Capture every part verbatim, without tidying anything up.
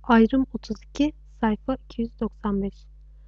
Ayrım otuz iki, sayfa iki yüz doksan beş.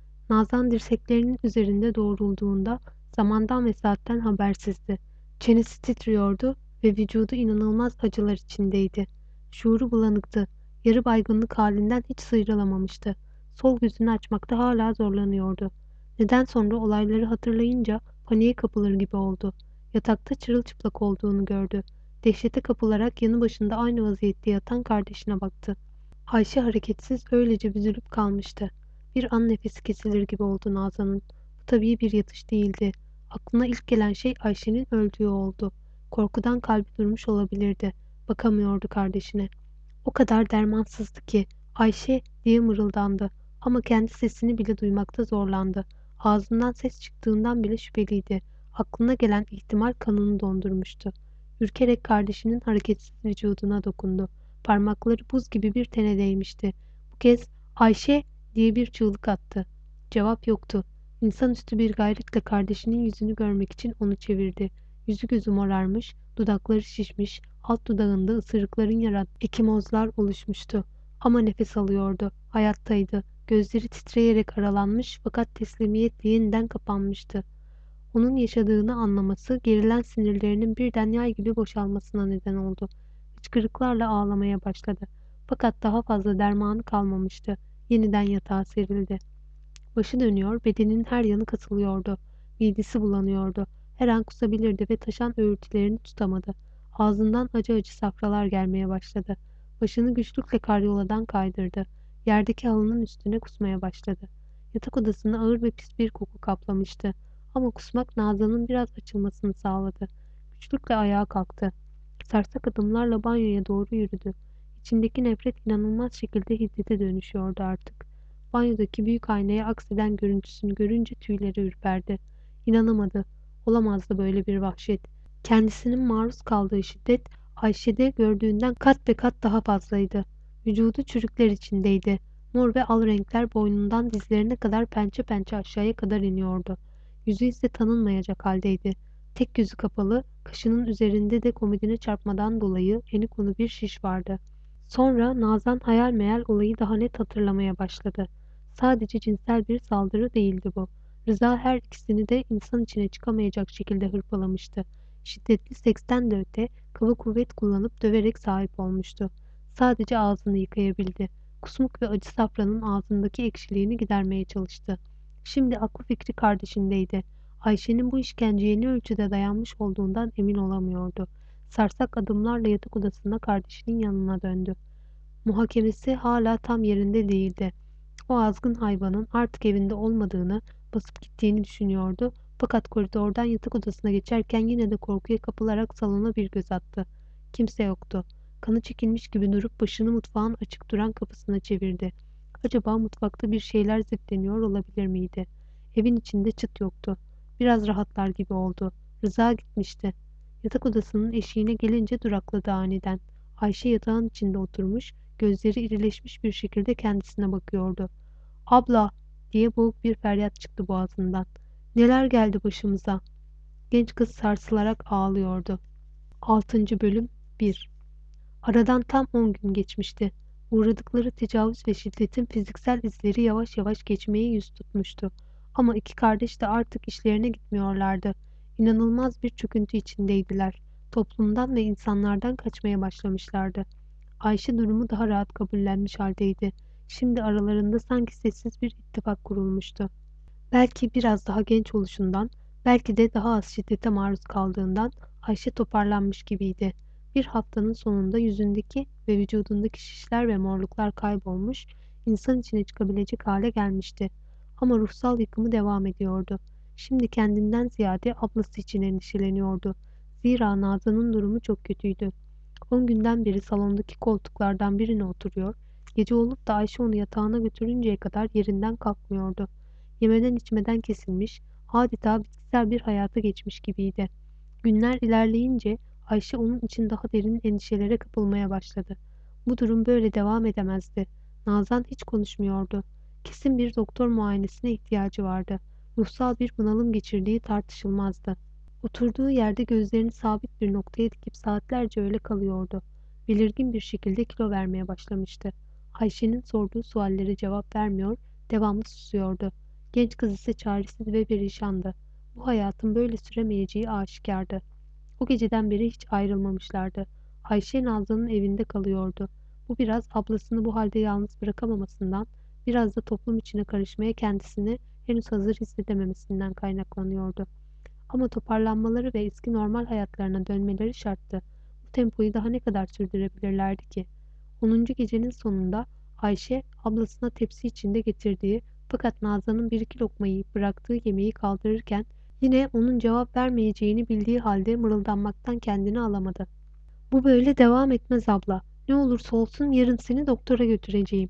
Nazan dirseklerinin üzerinde doğrulduğunda zamandan ve saatten habersizdi. Çenesi titriyordu ve vücudu inanılmaz acılar içindeydi. Şuuru bulanıktı. Yarı baygınlık halinden hiç sıyrılamamıştı. Sol gözünü açmakta hala zorlanıyordu. Neden sonra olayları hatırlayınca paniğe kapılır gibi oldu. Yatakta çırılçıplak olduğunu gördü. Dehşete kapılarak yanı başında aynı vaziyette yatan kardeşine baktı. Ayşe hareketsiz öylece büzülüp kalmıştı. Bir an nefesi kesilir gibi oldu Nazan'ın. Bu tabii bir yatış değildi. Aklına ilk gelen şey Ayşe'nin öldüğü oldu. Korkudan kalbi durmuş olabilirdi. Bakamıyordu kardeşine. O kadar dermansızdı ki Ayşe diye mırıldandı ama kendi sesini bile duymakta zorlandı. Ağzından ses çıktığından bile şüpheliydi. Aklına gelen ihtimal kanını dondurmuştu. Ürkerek kardeşinin hareketsiz vücuduna dokundu. Parmakları buz gibi bir tene değmişti. Bu kez Ayşe diye bir çığlık attı. Cevap yoktu. İnsanüstü bir gayretle kardeşinin yüzünü görmek için onu çevirdi. Yüzü gözü morarmış, dudakları şişmiş, alt dudağında ısırıkların yarattığı ekimozlar oluşmuştu. Ama nefes alıyordu. Hayattaydı. Gözleri titreyerek aralanmış fakat teslimiyetle yeniden kapanmıştı. Onun yaşadığını anlaması gerilen sinirlerinin birden yay gibi boşalmasına neden oldu. Hıçkırıklarla ağlamaya başladı. Fakat daha fazla dermanı kalmamıştı. Yeniden yatağa serildi. Başı dönüyor, bedeninin her yanı kasılıyordu. Midesi bulanıyordu. Her an kusabilirdi ve taşan öğürtülerini tutamadı. Ağzından acı acı safralar gelmeye başladı. Başını güçlükle karyoladan kaydırdı. Yerdeki halının üstüne kusmaya başladı. Yatak odasını ağır ve pis bir koku kaplamıştı. Ama kusmak Nazan'ın biraz açılmasını sağladı. Güçlükle ayağa kalktı. Sarsak adımlarla banyoya doğru yürüdü. İçindeki nefret inanılmaz şekilde hiddete dönüşüyordu artık. Banyodaki büyük aynaya akseden görüntüsünü görünce tüyleri ürperdi. İnanamadı. Olamazdı böyle bir vahşet. Kendisinin maruz kaldığı şiddet Ayşe'de gördüğünden kat be kat daha fazlaydı. Vücudu çürükler içindeydi. Mor ve al renkler boynundan dizlerine kadar pençe pençe aşağıya kadar iniyordu. Yüzü ise tanınmayacak haldeydi. Tek gözü kapalı, kaşının üzerinde de komodine çarpmadan dolayı eni konu bir şiş vardı. Sonra Nazan hayal meyal olayı daha net hatırlamaya başladı. Sadece cinsel bir saldırı değildi bu. Rıza her ikisini de insan içine çıkamayacak şekilde hırpalamıştı. Şiddetli seksten de öte, kaba kuvvet kullanıp döverek sahip olmuştu. Sadece ağzını yıkayabildi. Kusmuk ve acı safranın ağzındaki ekşiliğini gidermeye çalıştı. Şimdi aklı fikri kardeşindeydi. Ayşe'nin bu işkenceye ne ölçüde dayanmış olduğundan emin olamıyordu. Sarsak adımlarla yatak odasında kardeşinin yanına döndü. Muhakemesi hala tam yerinde değildi. O azgın hayvanın artık evinde olmadığını, basıp gittiğini düşünüyordu. Fakat koridordan yatak odasına geçerken yine de korkuya kapılarak salona bir göz attı. Kimse yoktu. Kanı çekilmiş gibi durup başını mutfağın açık duran kapısına çevirdi. Acaba mutfakta bir şeyler zipleniyor olabilir miydi? Evin içinde çıt yoktu. Biraz rahatlar gibi oldu. Rıza gitmişti. Yatak odasının eşiğine gelince durakladı aniden. Ayşe yatağın içinde oturmuş, gözleri irileşmiş bir şekilde kendisine bakıyordu. "Abla!" diye boğuk bir feryat çıktı boğazından. "Neler geldi başımıza?" Genç kız sarsılarak ağlıyordu. Altıncı bölüm bir. Aradan tam on gün geçmişti. Uğradıkları tecavüz ve şiddetin fiziksel izleri yavaş yavaş geçmeye yüz tutmuştu. Ama iki kardeş de artık işlerine gitmiyorlardı. İnanılmaz bir çöküntü içindeydiler. Toplumdan ve insanlardan kaçmaya başlamışlardı. Ayşe durumu daha rahat kabullenmiş haldeydi. Şimdi aralarında sanki sessiz bir ittifak kurulmuştu. Belki biraz daha genç oluşundan, belki de daha az şiddete maruz kaldığından Ayşe toparlanmış gibiydi. Bir haftanın sonunda yüzündeki ve vücudundaki şişler ve morluklar kaybolmuş, insan içine çıkabilecek hale gelmişti. Ama ruhsal yıkımı devam ediyordu. Şimdi kendinden ziyade ablası için endişeleniyordu. Zira Nazan'ın durumu çok kötüydü. On günden beri salondaki koltuklardan birine oturuyor, gece olup da Ayşe onu yatağına götürünceye kadar yerinden kalkmıyordu. Yemeden içmeden kesilmiş, adeta bitkisel bir hayata geçmiş gibiydi. Günler ilerleyince Ayşe onun için daha derin endişelere kapılmaya başladı. Bu durum böyle devam edemezdi. Nazan hiç konuşmuyordu. Kesin bir doktor muayenesine ihtiyacı vardı. Ruhsal bir bunalım geçirdiği tartışılmazdı. Oturduğu yerde gözlerini sabit bir noktaya dikip saatlerce öyle kalıyordu. Belirgin bir şekilde kilo vermeye başlamıştı. Ayşe'nin sorduğu suallere cevap vermiyor, devamlı susuyordu. Genç kız ise çaresiz ve perişandı. Bu hayatın böyle süremeyeceği aşikardı. O geceden beri hiç ayrılmamışlardı. Ayşe Nazlı'nın evinde kalıyordu. Bu biraz ablasını bu halde yalnız bırakamamasından, biraz da toplum içine karışmaya kendisini henüz hazır hissedememesinden kaynaklanıyordu. Ama toparlanmaları ve eski normal hayatlarına dönmeleri şarttı. Bu tempoyu daha ne kadar sürdürebilirlerdi ki? Onuncu gecenin sonunda Ayşe ablasına tepsi içinde getirdiği fakat Nazan'ın bir iki lokma yiyip bıraktığı yemeği kaldırırken yine onun cevap vermeyeceğini bildiği halde mırıldanmaktan kendini alamadı. Bu böyle devam etmez abla. Ne olursa olsun yarın seni doktora götüreceğim.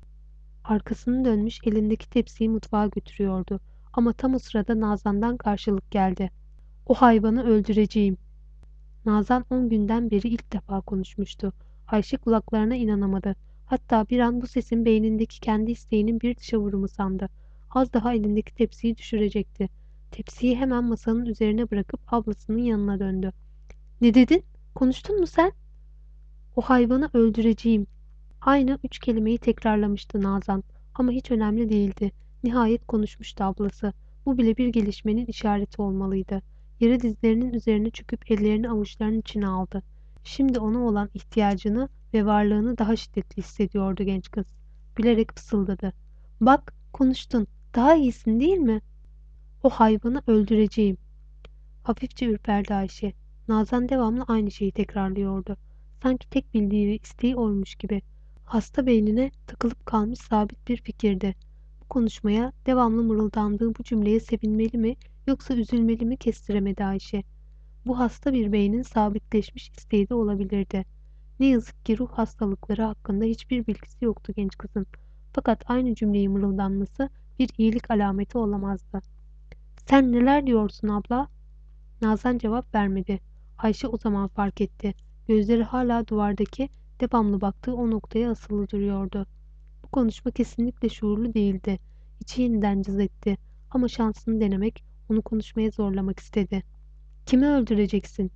Arkasını dönmüş elindeki tepsiyi mutfağa götürüyordu. Ama tam o sırada Nazan'dan karşılık geldi. O hayvanı öldüreceğim. Nazan on günden beri ilk defa konuşmuştu. Ayşe kulaklarına inanamadı. Hatta bir an bu sesin beynindeki kendi isteğinin bir dışa vurumu sandı. Az daha elindeki tepsiyi düşürecekti. Tepsiyi hemen masanın üzerine bırakıp ablasının yanına döndü. Ne dedin? Konuştun mu sen? O hayvanı öldüreceğim. Aynı üç kelimeyi tekrarlamıştı Nazan. Ama hiç önemli değildi. Nihayet konuşmuştu ablası. Bu bile bir gelişmenin işareti olmalıydı. Yere dizlerinin üzerine çöküp ellerini avuçlarının içine aldı. Şimdi ona olan ihtiyacını ve varlığını daha şiddetli hissediyordu genç kız. Bilerek fısıldadı. Bak, konuştun. Daha iyisin değil mi? O hayvanı öldüreceğim. Hafifçe ürperdi Ayşe. Nazan devamlı aynı şeyi tekrarlıyordu. Sanki tek bildiği ve isteği oymuş gibi. Hasta beynine takılıp kalmış sabit bir fikirdi. Bu konuşmaya, devamlı mırıldandığı bu cümleye sevinmeli mi yoksa üzülmeli mi kestiremedi Ayşe. Bu hasta bir beynin sabitleşmiş isteği de olabilirdi. Ne yazık ki ruh hastalıkları hakkında hiçbir bilgisi yoktu genç kızın. Fakat aynı cümleyi mırıldanması bir iyilik alameti olamazdı. Sen neler diyorsun abla? Nazan cevap vermedi. Ayşe o zaman fark etti. Gözleri hala duvardaki, devamlı baktığı o noktaya asılı duruyordu. Bu konuşma kesinlikle şuurlu değildi. İçi yeniden cız etti. Ama şansını denemek, onu konuşmaya zorlamak istedi. Kimi öldüreceksin?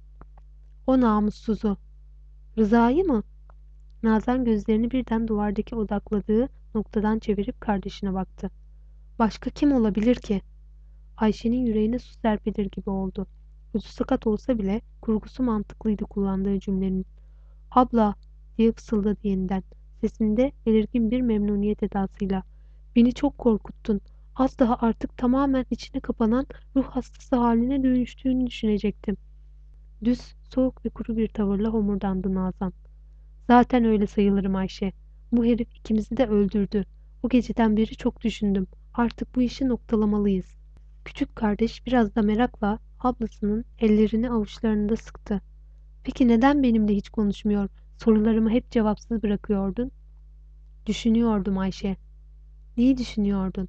O namussuzu. Rıza'yı mı? Nazan gözlerini birden duvardaki odakladığı noktadan çevirip kardeşine baktı. Başka kim olabilir ki? Ayşe'nin yüreğine su serpilir gibi oldu. Ucu sakat olsa bile kurgusu mantıklıydı kullandığı cümlenin. Abla diye fısıldadı yeniden. Sesinde belirgin bir memnuniyet edasıyla. Beni çok korkuttun. Az daha artık tamamen içine kapanan ruh hastası haline dönüştüğünü düşünecektim. Düz, soğuk ve kuru bir tavırla homurdandı Nazan. Zaten öyle sayılırım Ayşe. Bu herif ikimizi de öldürdü. O geceden beri çok düşündüm. Artık bu işi noktalamalıyız. Küçük kardeş biraz da merakla ablasının ellerini avuçlarında sıktı. Peki neden benimle hiç konuşmuyor, sorularımı hep cevapsız bırakıyordun? Düşünüyordum Ayşe. Neyi düşünüyordun?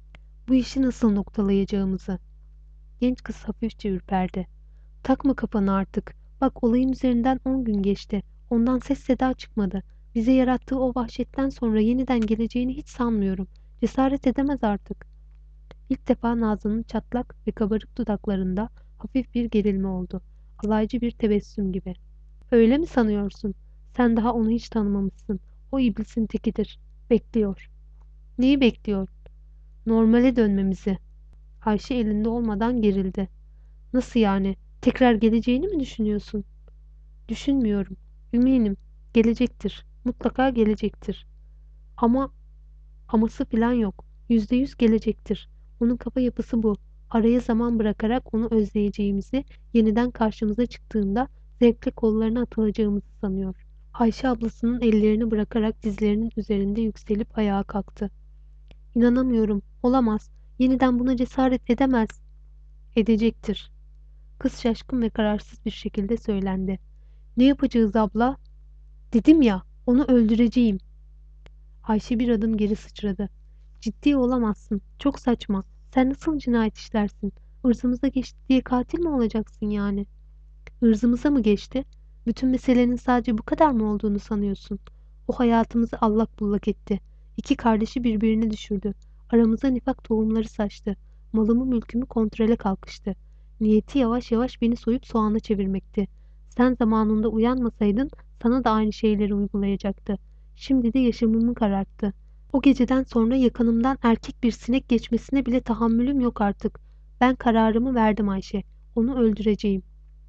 Bu işi nasıl noktalayacağımızı. Genç kız hafifçe ürperdi. Takma kafanı artık. Bak olayın üzerinden on gün geçti. Ondan ses seda çıkmadı. Bize yarattığı o vahşetten sonra yeniden geleceğini hiç sanmıyorum. Cesaret edemez artık. İlk defa Nazlı'nın çatlak ve kabarık dudaklarında hafif bir gerilme oldu. Alaycı bir tebessüm gibi. Öyle mi sanıyorsun? Sen daha onu hiç tanımamışsın. O iblisin tekidir. Bekliyor. Neyi bekliyor? Normale dönmemizi. Ayşe elinde olmadan gerildi. Nasıl yani? Tekrar geleceğini mi düşünüyorsun? Düşünmüyorum. Eminim. Gelecektir. Mutlaka gelecektir. Ama aması falan yok. Yüzde yüz gelecektir. Onun kafa yapısı bu. Araya zaman bırakarak onu özleyeceğimizi, yeniden karşımıza çıktığında zevkle kollarına atılacağımızı sanıyor. Ayşe ablasının ellerini bırakarak dizlerinin üzerinde yükselip ayağa kalktı. İnanamıyorum. Olamaz. Yeniden buna cesaret edemez. Edecektir. Kız şaşkın ve kararsız bir şekilde söylendi. Ne yapacağız abla? Dedim ya, onu öldüreceğim. Ayşe bir adım geri sıçradı. Ciddi olamazsın. Çok saçma. Sen nasıl cinayet işlersin? Irzımıza geçti diye katil mi olacaksın yani? Irzımıza mı geçti? Bütün meselenin sadece bu kadar mı olduğunu sanıyorsun? O hayatımızı allak bullak etti. İki kardeşi birbirine düşürdü. Aramıza nifak tohumları saçtı. Malımı mülkümü kontrole kalkıştı. Niyeti yavaş yavaş beni soyup soğana çevirmekti. Sen zamanında uyanmasaydın sana da aynı şeyleri uygulayacaktı. Şimdi de yaşamımı kararttı. O geceden sonra yakınımdan erkek bir sinek geçmesine bile tahammülüm yok artık. Ben kararımı verdim Ayşe. Onu öldüreceğim.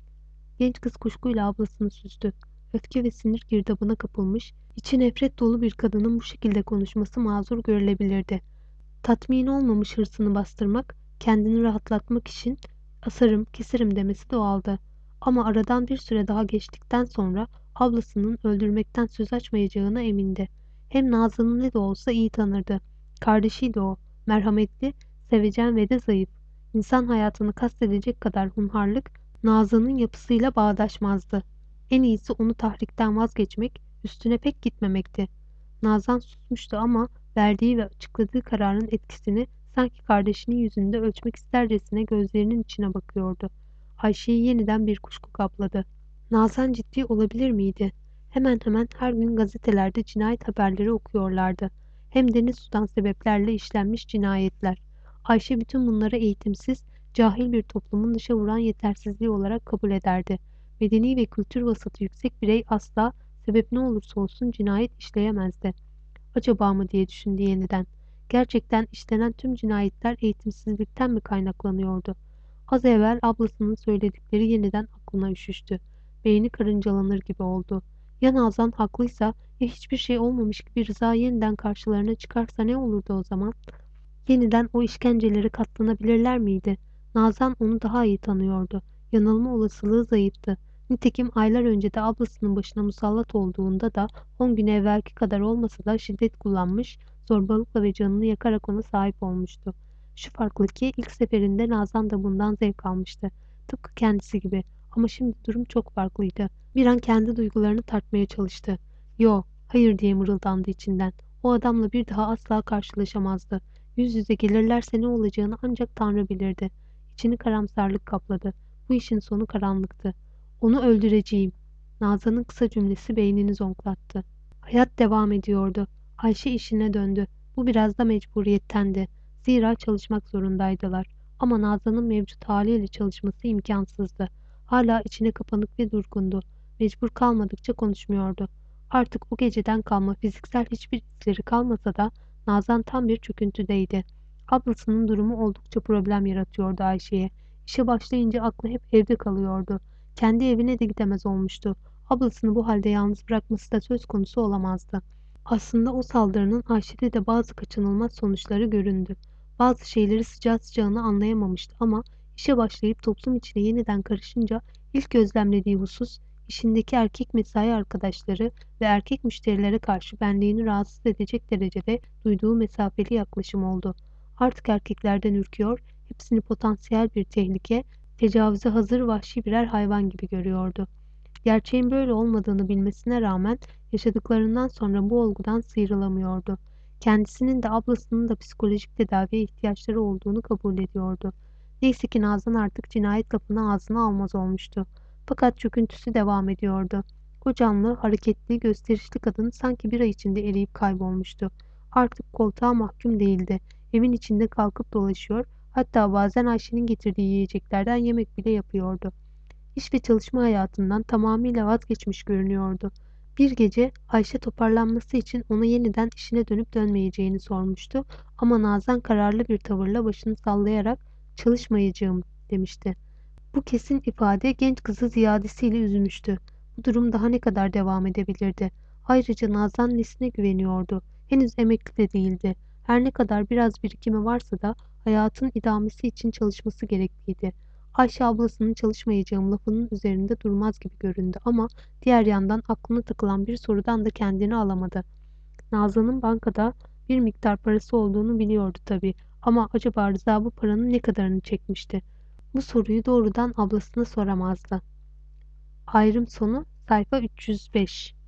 Genç kız kuşkuyla ablasını süzdü. Öfke ve sinir girdabına kapılmış, içi nefret dolu bir kadının bu şekilde konuşması mazur görülebilirdi. Tatmin olmamış hırsını bastırmak, kendini rahatlatmak için asarım, keserim demesi doğaldı. Ama aradan bir süre daha geçtikten sonra ablasının öldürmekten söz açmayacağına emindi. Hem Nazan'ı ne de olsa iyi tanırdı. Kardeşiydi o, merhametli, sevecen ve de zayıf. İnsan hayatını kastedecek kadar hunharlık, Nazan'ın yapısıyla bağdaşmazdı. En iyisi onu tahrikten vazgeçmek, üstüne pek gitmemekti. Nazan susmuştu ama verdiği ve açıkladığı kararın etkisini sanki kardeşinin yüzünde ölçmek istercesine gözlerinin içine bakıyordu. Ayşe'yi yeniden bir kuşku kapladı. Nazan ciddi olabilir miydi? Hemen hemen her gün gazetelerde cinayet haberleri okuyorlardı. Hem de ne sudan sebeplerle işlenmiş cinayetler. Ayşe bütün bunları eğitimsiz, cahil bir toplumun dışa vuran yetersizliği olarak kabul ederdi. Medeni ve kültür vasatı yüksek birey asla, sebep ne olursa olsun cinayet işleyemezdi. Acaba mı diye düşündü yeniden. Gerçekten işlenen tüm cinayetler eğitimsizlikten mi kaynaklanıyordu? Az evvel ablasının söyledikleri yeniden aklına üşüştü. Beyni karıncalanır gibi oldu. Ya Nazan haklıysa, ya hiçbir şey olmamış gibi Rıza yeniden karşılarına çıkarsa ne olurdu o zaman? Yeniden o işkencelere katlanabilirler miydi? Nazan onu daha iyi tanıyordu. Yanılma olasılığı zayıftı. Nitekim aylar önce de ablasının başına musallat olduğunda da on gün evvelki kadar olmasa da şiddet kullanmış, zorbalıkla ve canını yakarak ona sahip olmuştu. Şu farklı ki ilk seferinde Nazan da bundan zevk almıştı. Tıpkı kendisi gibi. Ama şimdi durum çok farklıydı. Bir an kendi duygularını tartmaya çalıştı. Yo, hayır diye mırıldandı içinden. O adamla bir daha asla karşılaşamazdı. Yüz yüze gelirlerse ne olacağını ancak Tanrı bilirdi. İçini karamsarlık kapladı. Bu işin sonu karanlıktı. Onu öldüreceğim. Nazan'ın kısa cümlesi beynini zonklattı. Hayat devam ediyordu. Ayşe işine döndü. Bu biraz da mecburiyettendi. Zira çalışmak zorundaydılar. Ama Nazan'ın mevcut haliyle çalışması imkansızdı. Hala içine kapanık ve durgundu. Mecbur kalmadıkça konuşmuyordu. Artık o geceden kalma fiziksel hiçbir izleri kalmasa da Nazan tam bir çöküntüdeydi. Ablasının durumu oldukça problem yaratıyordu Ayşe'ye. İşe başlayınca aklı hep evde kalıyordu. Kendi evine de gidemez olmuştu. Ablasını bu halde yalnız bırakması da söz konusu olamazdı. Aslında o saldırının Ayşe'de de bazı kaçınılmaz sonuçları göründü. Bazı şeyleri sıcağı sıcağına anlayamamıştı ama işe başlayıp toplum içine yeniden karışınca ilk gözlemlediği husus işindeki erkek mesai arkadaşları ve erkek müşterilere karşı benliğini rahatsız edecek derecede duyduğu mesafeli yaklaşım oldu. Artık erkeklerden ürküyor, hepsini potansiyel bir tehlike, tecavüze hazır vahşi birer hayvan gibi görüyordu. Gerçeğin böyle olmadığını bilmesine rağmen yaşadıklarından sonra bu olgudan sıyrılamıyordu. Kendisinin de ablasının da psikolojik tedaviye ihtiyaçları olduğunu kabul ediyordu. Neyse ki Nazan artık cinayet lafını ağzına almaz olmuştu. Fakat çöküntüsü devam ediyordu. O canlı, hareketli, gösterişli kadın sanki bir ay içinde eriyip kaybolmuştu. Artık koltuğa mahkum değildi. Evin içinde kalkıp dolaşıyor, hatta bazen Ayşe'nin getirdiği yiyeceklerden yemek bile yapıyordu. İş ve çalışma hayatından tamamıyla vazgeçmiş görünüyordu. Bir gece Ayşe toparlanması için ona yeniden işine dönüp dönmeyeceğini sormuştu ama Nazan kararlı bir tavırla başını sallayarak çalışmayacağım demişti. Bu kesin ifade genç kızı ziyadesiyle üzmüştü. Bu durum daha ne kadar devam edebilirdi? Ayrıca Nazan nesine güveniyordu? Henüz emekli de değildi. Her ne kadar biraz birikimi varsa da hayatın idamesi için çalışması gerekliydi. Ayşe ablasının çalışmayacağım lafının üzerinde durmaz gibi göründü ama diğer yandan aklına takılan bir sorudan da kendini alamadı. Nazan'ın bankada bir miktar parası olduğunu biliyordu tabii ama acaba Rıza bu paranın ne kadarını çekmişti? Bu soruyu doğrudan ablasına soramazdı. Ayrım sonu sayfa üç yüz beş.